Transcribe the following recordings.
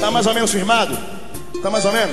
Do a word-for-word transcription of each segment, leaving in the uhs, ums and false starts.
Tá mais ou menos firmado? Tá mais ou menos?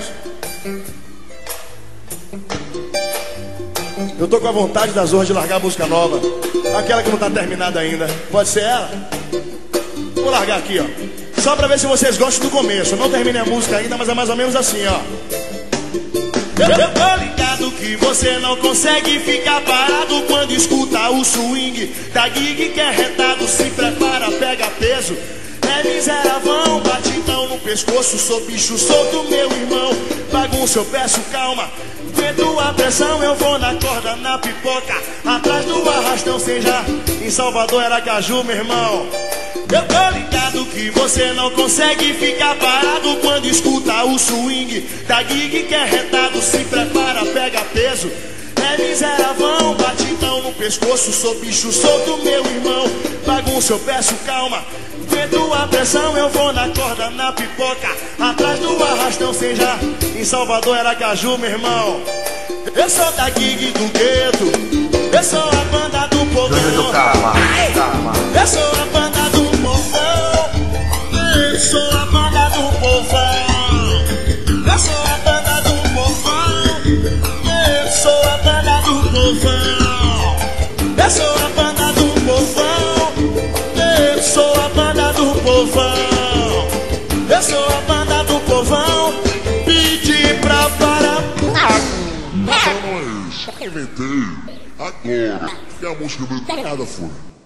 Eu tô com a vontade das Zorras de largar a música nova. Aquela que não tá terminada ainda. Pode ser ela? Vou largar aqui, ó. Só pra ver se vocês gostam do começo. Eu não terminei a música ainda, mas é mais ou menos assim, ó. Eu, eu tô ligado que você não consegue ficar parado quando escuta o swing da gig que é retado. Se prepara, pega peso. É miseravão, batidão no pescoço. Sou bicho solto, meu irmão. Bagunça, eu peço calma. Aguento a pressão, eu vou na corda, na pipoca. Atrás do arrastão, seja em Salvador, Aracaju, meu irmão. Eu tô ligado que você não consegue ficar parado quando escuta o swing da gig que é retado. Se prepara, pega peso. É miseravão, batidão no pescoço. Sou bicho solto, meu irmão. Bagunça, eu peço calma. Aguento a pressão, eu vou na corda, na pipoca. Atrás do arrastão, seja em Salvador, Aracaju, meu irmão. Eu sou da gig do gueto. Eu sou a banda do povão. Eu sou a banda do povão. Eu sou a banda do povão. Eu sou a banda do povão. Eu sou a banda do povão. Eu sou a banda do povão. Eu sou a banda do povão. Eu sou a banda do povão. Pedi pra parar. Não é isso, eu inventei agora. Que a música não tem nada fora.